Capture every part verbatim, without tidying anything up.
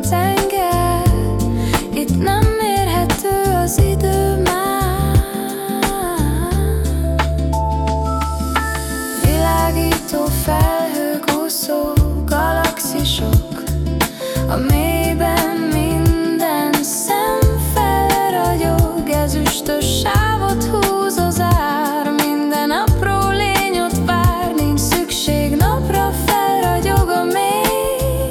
tenger, itt nem mérhető az idő már. Világító felhők, úszó galaxisok, a mélyben minden szem felragyog. Ezüstös sávot húz az ár, minden apró lény ott vár, nincs szükség napra, felragyog a mély.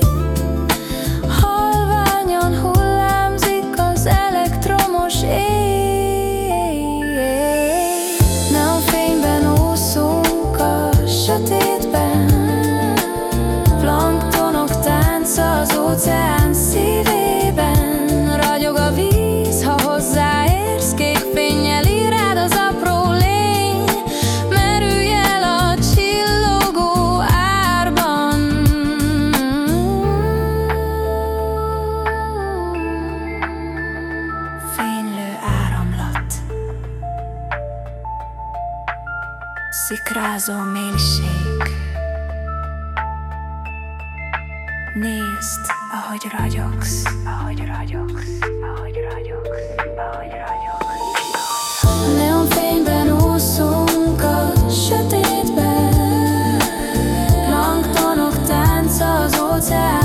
Halványan hullámzik az elektromos éj. Neonfényben úszunk a sötétben, planktonok tánca az óceán szívében. Ragyog a víz, ha hozzáérsz, kék fénnyel ír rád az apró lény. Merülj el a csillogó árban. Fénylő áramlat, szikrázó mélység. Nézd, ahogy ragyogsz, ahogy ragyogsz, ahogy ragyogsz, ahogy ragyogsz. Neonfényben úszunk a sötétben, planktonok tánca az óceán